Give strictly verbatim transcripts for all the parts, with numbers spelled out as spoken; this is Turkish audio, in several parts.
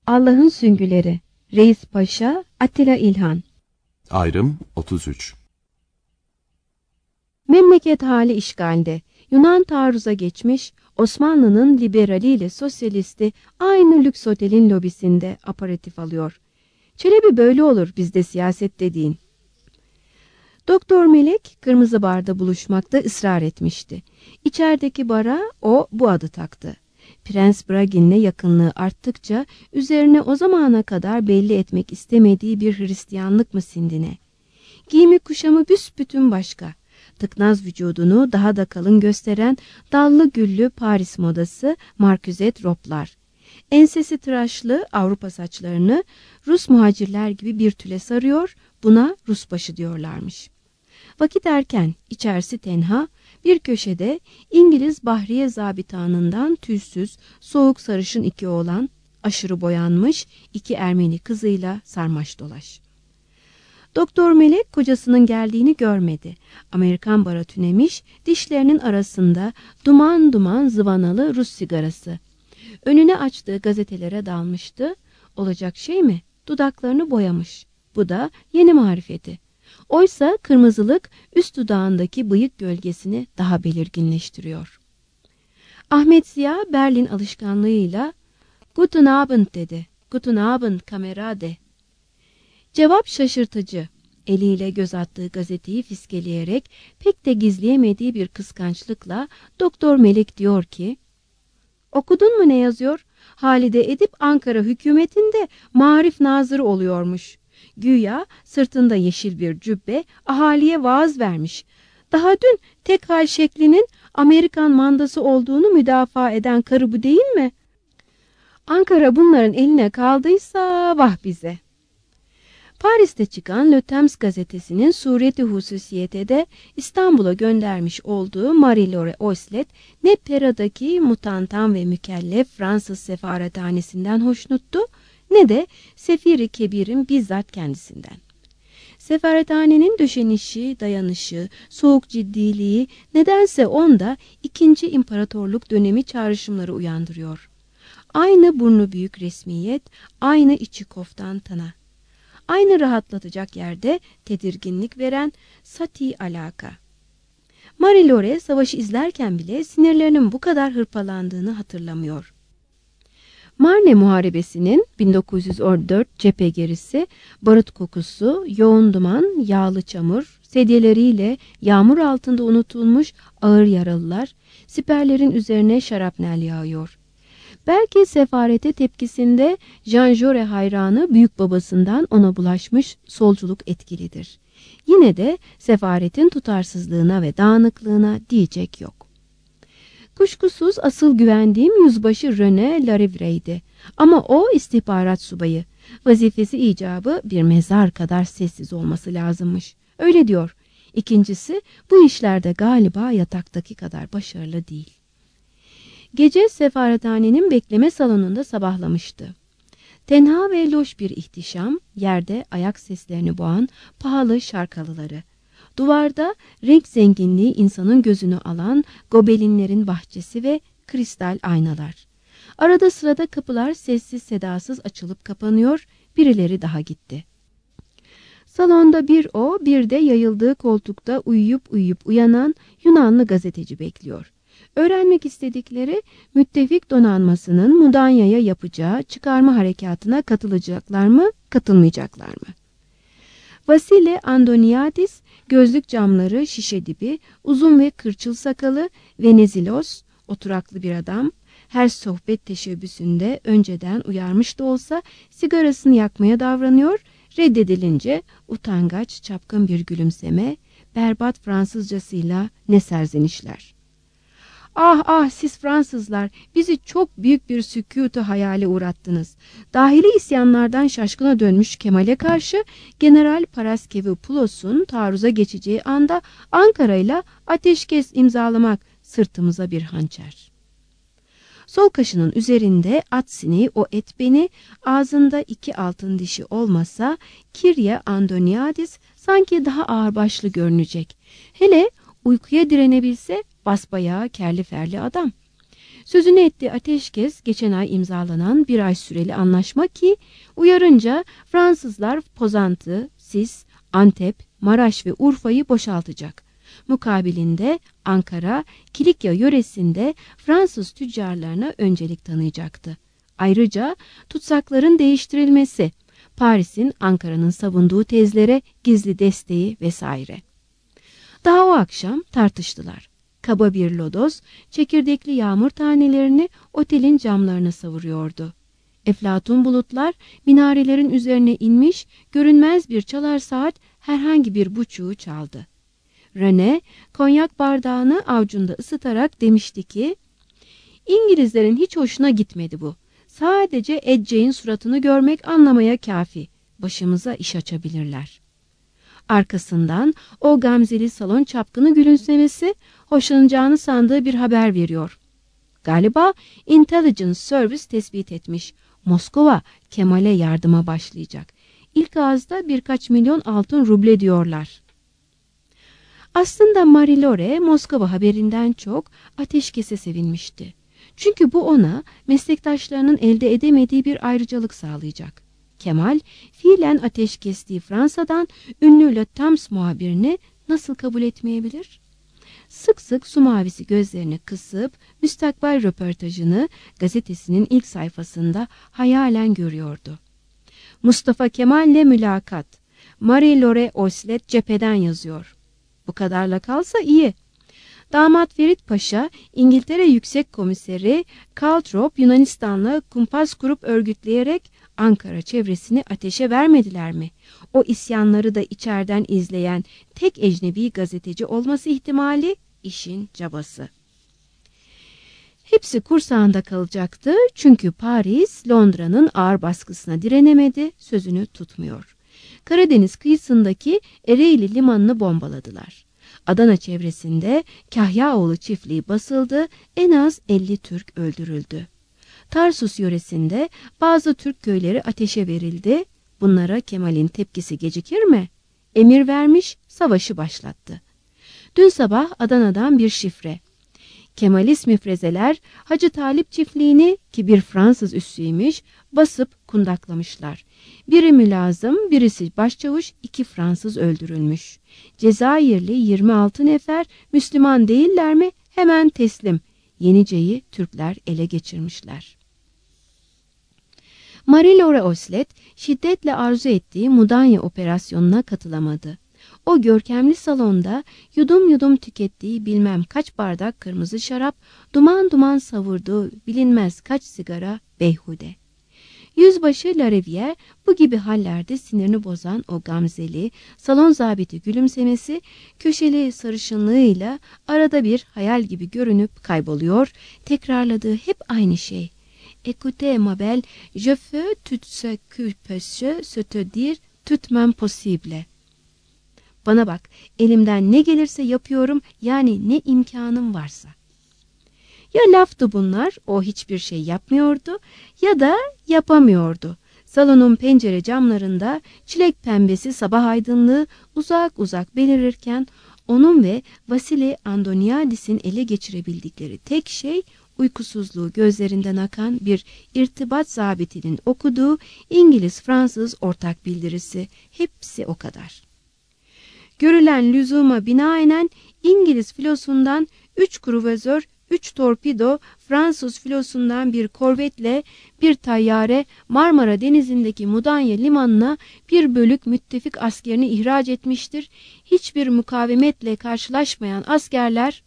Allah'ın Süngüleri, Reis Paşa, Atilla İlhan. Ayrım otuz üç. Memleket hali işgalde. Yunan taarruza geçmiş, Osmanlı'nın liberaliyle sosyalisti aynı lüks otelin lobisinde aparatif alıyor. Çelebi böyle olur bizde siyaset dediğin. Doktor Melek kırmızı barda buluşmakta ısrar etmişti. İçerideki bara o bu adı taktı. Prens Bragin'le yakınlığı arttıkça üzerine o zamana kadar belli etmek istemediği bir Hristiyanlık mı sindine? Giyimi kuşamı büsbütün başka. Tıknaz vücudunu daha da kalın gösteren dallı güllü Paris modası marküzet roplar. Ensesi tıraşlı Avrupa saçlarını Rus muhacirler gibi bir tüle sarıyor, buna Rusbaşı diyorlarmış. Vakit erken, içerisi tenha, bir köşede İngiliz Bahriye Zabitanından tüysüz, soğuk sarışın iki oğlan, aşırı boyanmış iki Ermeni kızıyla sarmaş dolaş. Doktor Melek kocasının geldiğini görmedi. Amerikan bara tünemiş, dişlerinin arasında duman duman zıvanalı Rus sigarası. Önüne açtığı gazetelere dalmıştı. Olacak şey mi? Dudaklarını boyamış. Bu da yeni marifeti. Oysa kırmızılık üst dudağındaki bıyık gölgesini daha belirginleştiriyor. Ahmet Ziya Berlin alışkanlığıyla "Guten Abend" dedi. "Guten Abend kamerade." Cevap şaşırtıcı. Eliyle göz attığı gazeteyi fiskeleyerek pek de gizleyemediği bir kıskançlıkla Doktor Melek diyor ki, "Okudun mu ne yazıyor? Halide Edip Ankara hükümetinde Marif Nazırı oluyormuş. Güya sırtında yeşil bir cübbe ahaliye vaaz vermiş. Daha dün tek hal şeklinin Amerikan mandası olduğunu müdafaa eden karı bu değil mi? Ankara bunların eline kaldıysa vah bize." Paris'te çıkan Le Temps gazetesinin sureti hususiyetede İstanbul'a göndermiş olduğu Marie-Laure Oslet ne Pera'daki mutantan ve mükellef Fransız sefarethanesinden hoşnuttu ne de Sefiri Kebir'in bizzat kendisinden. Sefarethanenin döşenişi, dayanışı, soğuk ciddiliği nedense onda ikinci imparatorluk dönemi çağrışımları uyandırıyor. Aynı burnu büyük resmiyet, aynı içi koftan tana. Aynı rahatlatacak yerde tedirginlik veren sati alaka. Marie-Laure savaşı izlerken bile sinirlerinin bu kadar hırpalandığını hatırlamıyor. Marne Muharebesi'nin bin dokuz yüz dört cephe gerisi, barut kokusu, yoğun duman, yağlı çamur, sedyeleriyle yağmur altında unutulmuş ağır yaralılar, siperlerin üzerine şarapnel yağıyor. Belki sefarete tepkisinde Jean Jaurès hayranı büyük babasından ona bulaşmış solculuk etkilidir. Yine de sefaretin tutarsızlığına ve dağınıklığına diyecek yok. Kuşkusuz asıl güvendiğim yüzbaşı René Larivre'ydi. Ama o istihbarat subayı. Vazifesi icabı bir mezar kadar sessiz olması lazımmış. Öyle diyor. İkincisi bu işlerde galiba yataktaki kadar başarılı değil. Gece sefarethanenin bekleme salonunda sabahlamıştı. Tenha ve loş bir ihtişam, yerde ayak seslerini boğan pahalı şarkalıları. Duvarda renk zenginliği insanın gözünü alan gobelinlerin bahçesi ve kristal aynalar. Arada sırada kapılar sessiz sedasız açılıp kapanıyor, birileri daha gitti. Salonda bir o, bir de yayıldığı koltukta uyuyup uyuyup uyanan Yunanlı gazeteci bekliyor. Öğrenmek istedikleri müttefik donanmasının Mudanya'ya yapacağı çıkarma harekatına katılacaklar mı, katılmayacaklar mı? Vasile Andoniadis, gözlük camları şişe dibi, uzun ve kırçıl sakalı, Venizelos, oturaklı bir adam, her sohbet teşebbüsünde önceden uyarmış da olsa sigarasını yakmaya davranıyor, reddedilince utangaç çapkın bir gülümseme, berbat Fransızcasıyla ne serzenişler. "Ah ah siz Fransızlar bizi çok büyük bir sükûtu hayale uğrattınız. Dahili isyanlardan şaşkına dönmüş Kemal'e karşı General Paraskevopulos'un taarruza geçeceği anda Ankara'yla ateşkes imzalamak sırtımıza bir hançer." Sol kaşının üzerinde at sineği o et beni, ağzında iki altın dişi olmasa Kirya Andoniadis sanki daha ağırbaşlı görünecek. Hele uykuya direnebilse basbayağı kerli ferli adam. Sözünü ettiği ateşkes geçen ay imzalanan bir ay süreli anlaşma ki uyarınca Fransızlar Pozantı, Sis, Antep, Maraş ve Urfa'yı boşaltacak. Mukabilinde Ankara, Kilikya yöresinde Fransız tüccarlarına öncelik tanıyacaktı. Ayrıca tutsakların değiştirilmesi, Paris'in Ankara'nın savunduğu tezlere gizli desteği vesaire. Daha o akşam tartıştılar. Kaba bir lodos, çekirdekli yağmur tanelerini otelin camlarına savuruyordu. Eflatun bulutlar minarelerin üzerine inmiş, görünmez bir çalar saat herhangi bir buçuğu çaldı. Rene, konyak bardağını avcunda ısıtarak demişti ki, İngilizlerin hiç hoşuna gitmedi bu. Sadece Edce'in suratını görmek anlamaya kafi. Başımıza iş açabilirler. Arkasından o gamzeli salon çapkını gülümsemesi hoşlanacağını sandığı bir haber veriyor. Galiba Intelligence Service tespit etmiş. Moskova Kemal'e yardıma başlayacak. İlk ağızda birkaç milyon altın ruble diyorlar. Aslında Marie-Laure Moskova haberinden çok ateşkese sevinmişti. Çünkü bu ona meslektaşlarının elde edemediği bir ayrıcalık sağlayacak. Kemal, fiilen ateşkestiği Fransa'dan ünlü Le Temps muhabirini nasıl kabul etmeyebilir? Sık sık su mavisi gözlerini kısıp müstakbel röportajını gazetesinin ilk sayfasında hayalen görüyordu. Mustafa Kemal'le mülakat. Marie-Laure Oslet cepheden yazıyor. Bu kadarla kalsa iyi. Damat Ferit Paşa, İngiltere Yüksek Komiseri Calthrop Yunanistan'la kumpas kurup örgütleyerek Ankara çevresini ateşe vermediler mi? O isyanları da içeriden izleyen tek ecnebi gazeteci olması ihtimali işin cabası. Hepsi kursağında kalacaktı çünkü Paris, Londra'nın ağır baskısına direnemedi, sözünü tutmuyor. Karadeniz kıyısındaki Ereğli limanını bombaladılar. Adana çevresinde Kahyaoğlu çiftliği basıldı, en az elli Türk öldürüldü. Tarsus yöresinde bazı Türk köyleri ateşe verildi. Bunlara Kemal'in tepkisi gecikir mi? Emir vermiş, savaşı başlattı. Dün sabah Adana'dan bir şifre. Kemalist müfrezeler Hacı Talip çiftliğini, ki bir Fransız üssüymüş, basıp kundaklamışlar. Biri mülazım, birisi başçavuş, iki Fransız öldürülmüş. Cezayirli yirmi altı nefer Müslüman değiller mi? Hemen teslim. Yenice'yi Türkler ele geçirmişler. Marie-Laure Oslet şiddetle arzu ettiği Mudanya operasyonuna katılamadı. O görkemli salonda yudum yudum tükettiği bilmem kaç bardak kırmızı şarap, duman duman savurduğu bilinmez kaç sigara beyhude. Yüzbaşı Larivière bu gibi hallerde sinirini bozan o gamzeli, salon zabiti gülümsemesi, köşeli sarışınlığıyla arada bir hayal gibi görünüp kayboluyor, tekrarladığı hep aynı şey. Écoutez ma belle, je fais tout ce que peut se te dire, tout même possible. Bana bak, elimden ne gelirse yapıyorum, yani ne imkanım varsa. Ya laftı bunlar, o hiçbir şey yapmıyordu ya da yapamıyordu. Salonun pencere camlarında çilek pembesi sabah aydınlığı uzak uzak belirirken onun ve Vasili Andoniadis'in ele geçirebildikleri tek şey uykusuzluğu gözlerinden akan bir irtibat zabitinin okuduğu İngiliz-Fransız ortak bildirisi. Hepsi o kadar. Görülen lüzuma binaen İngiliz filosundan üç kruvazör, üç torpido, Fransız filosundan bir korvetle bir tayyare Marmara Denizi'ndeki Mudanya limanına bir bölük müttefik askerini ihraç etmiştir. Hiçbir mukavemetle karşılaşmayan askerler,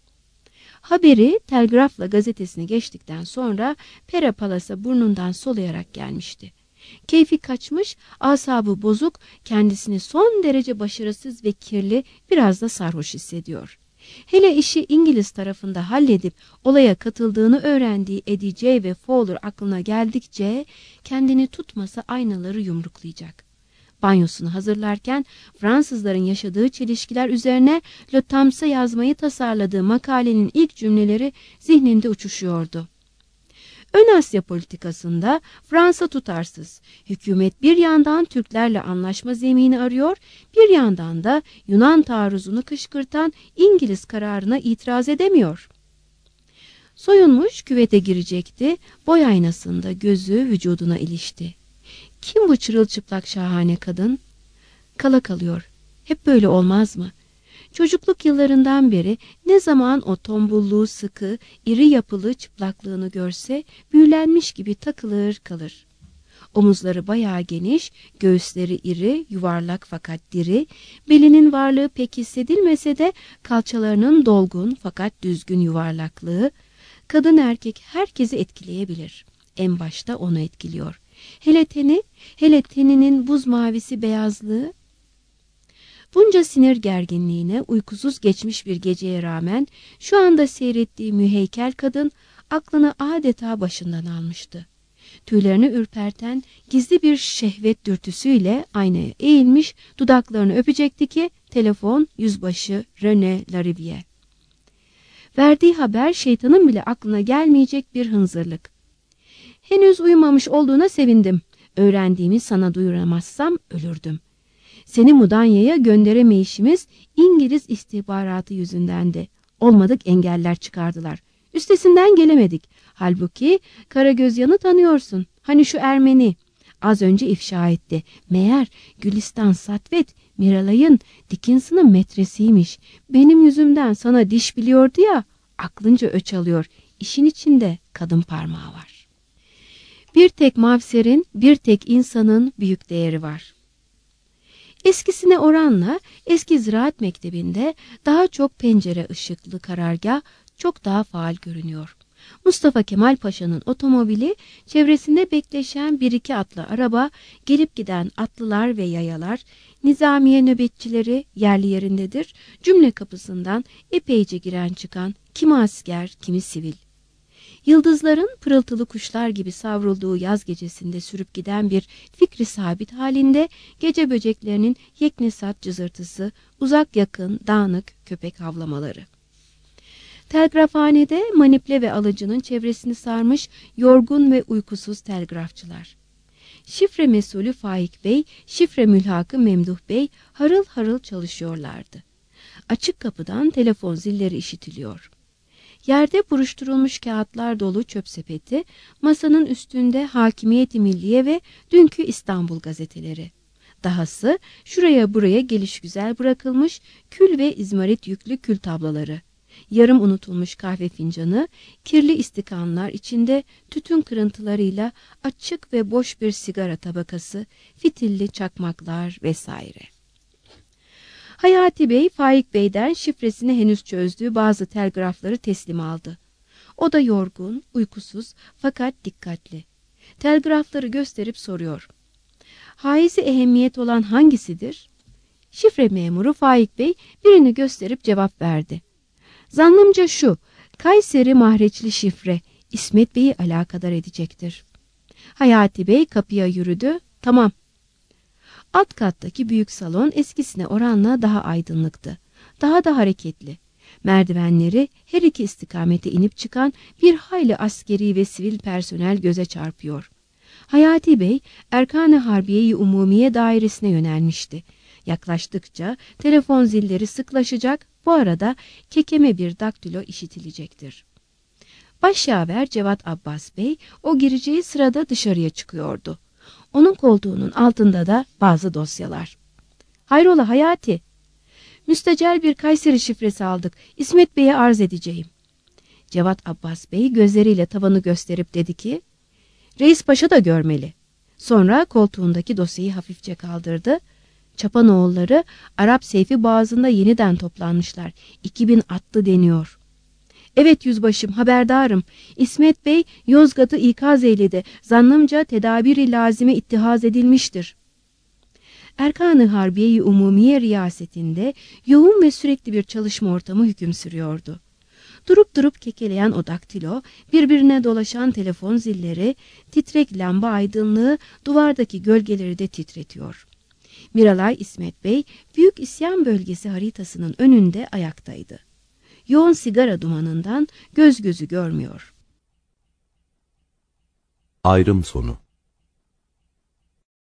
haberi Telgraf'la gazetesine geçtikten sonra Pera Palas'a burnundan soluyarak gelmişti. Keyfi kaçmış, asabı bozuk, kendisini son derece başarısız ve kirli, biraz da sarhoş hissediyor. Hele işi İngiliz tarafında halledip olaya katıldığını öğrendiği Eddie J. ve Fowler aklına geldikçe kendini tutmasa aynaları yumruklayacak. Banyosunu hazırlarken Fransızların yaşadığı çelişkiler üzerine Le Times'a yazmayı tasarladığı makalenin ilk cümleleri zihninde uçuşuyordu. Ön Asya politikasında Fransa tutarsız. Hükümet bir yandan Türklerle anlaşma zemini arıyor, bir yandan da Yunan taarruzunu kışkırtan İngiliz kararına itiraz edemiyor. Soyunmuş küvete girecekti, boy aynasında gözü vücuduna ilişti. Kim bu çırılçıplak şahane kadın? Kala kalıyor. Hep böyle olmaz mı? Çocukluk yıllarından beri ne zaman o tombulluğu sıkı, iri yapılı çıplaklığını görse büyülenmiş gibi takılır kalır. Omuzları bayağı geniş, göğüsleri iri, yuvarlak fakat diri, belinin varlığı pek hissedilmese de kalçalarının dolgun fakat düzgün yuvarlaklığı, kadın erkek herkesi etkileyebilir. En başta onu etkiliyor. Hele teni, hele teninin buz mavisi beyazlığı. Bunca sinir gerginliğine uykusuz geçmiş bir geceye rağmen şu anda seyrettiği müheykel kadın aklını adeta başından almıştı. Tüylerini ürperten gizli bir şehvet dürtüsüyle aynaya eğilmiş, dudaklarını öpecekti ki telefon yüzbaşı René Larivière. Verdiği haber şeytanın bile aklına gelmeyecek bir hınzırlık. Henüz uyumamış olduğuna sevindim. Öğrendiğimi sana duyuramazsam ölürdüm. Seni Mudanya'ya gönderemeyişimiz İngiliz istihbaratı yüzündendi. Olmadık engeller çıkardılar. Üstesinden gelemedik. Halbuki Karagözyan'ı tanıyorsun. Hani şu Ermeni. Az önce ifşa etti. Meğer Gülistan Satvet, Miralay'ın, Dickinson'ın metresiymiş. Benim yüzümden sana diş biliyordu ya, aklınca öç alıyor. İşin içinde kadın parmağı var. Bir tek mavserin, bir tek insanın büyük değeri var. Eskisine oranla eski ziraat mektebinde daha çok pencere ışıklı karargah çok daha faal görünüyor. Mustafa Kemal Paşa'nın otomobili, çevresinde bekleşen bir iki atlı araba, gelip giden atlılar ve yayalar, nizamiye nöbetçileri yerli yerindedir. Cümle kapısından epeyce giren çıkan, kimi asker, kimi sivil. Yıldızların pırıltılı kuşlar gibi savrulduğu yaz gecesinde sürüp giden bir fikri sabit halinde gece böceklerinin yeknesat cızırtısı, uzak yakın, dağınık köpek havlamaları. Telgrafhanede maniple ve alıcının çevresini sarmış yorgun ve uykusuz telgrafçılar. Şifre mesulü Faik Bey, şifre mülhakı Memduh Bey harıl harıl çalışıyorlardı. Açık kapıdan telefon zilleri işitiliyor. Yerde buruşturulmuş kağıtlar dolu çöp sepeti, masanın üstünde Hakimiyet-i Milliye ve dünkü İstanbul gazeteleri. Dahası şuraya buraya gelişgüzel bırakılmış kül ve izmarit yüklü kül tabloları. Yarım unutulmuş kahve fincanı, kirli istikanlar içinde tütün kırıntılarıyla açık ve boş bir sigara tabakası, fitilli çakmaklar vesaire. Hayati Bey, Faik Bey'den şifresini henüz çözdüğü bazı telgrafları teslim aldı. O da yorgun, uykusuz fakat dikkatli. Telgrafları gösterip soruyor. Haizi ehemmiyet olan hangisidir? Şifre memuru Faik Bey birini gösterip cevap verdi. Zannımca şu, Kayseri mahreçli şifre İsmet Bey'i alakadar edecektir. Hayati Bey kapıya yürüdü. Tamam. Alt kattaki büyük salon eskisine oranla daha aydınlıktı. Daha da hareketli. Merdivenleri her iki istikamete inip çıkan bir hayli askeri ve sivil personel göze çarpıyor. Hayati Bey, Erkan-ı Harbiye-i Umumiye dairesine yönelmişti. Yaklaştıkça telefon zilleri sıklaşacak, bu arada kekeme bir daktilo işitilecektir. Başyaver Cevat Abbas Bey, o gireceği sırada dışarıya çıkıyordu. Onun koltuğunun altında da bazı dosyalar. Hayrola Hayati? Müstecel bir Kayseri şifresi aldık. İsmet Bey'e arz edeceğim. Cevat Abbas Bey gözleriyle tavanı gösterip dedi ki, Reis Paşa da görmeli. Sonra koltuğundaki dosyayı hafifçe kaldırdı. Çapanoğulları Arap Seyfi Boğazı'nda yeniden toplanmışlar. iki bin atlı deniyor. Evet yüzbaşım, haberdarım. İsmet Bey Yozgat'ı ikaz eyledi. Zannımca tedabiri lazime ittihaz edilmiştir. Erkan-ı Harbiye-i Umumiye riyasetinde yoğun ve sürekli bir çalışma ortamı hüküm sürüyordu. Durup durup kekeleyen o daktilo, birbirine dolaşan telefon zilleri, titrek lamba aydınlığı duvardaki gölgeleri de titretiyor. Miralay İsmet Bey, Büyük İsyan Bölgesi haritasının önünde ayaktaydı. Yoğun sigara dumanından göz gözü görmüyor. Ayrım sonu.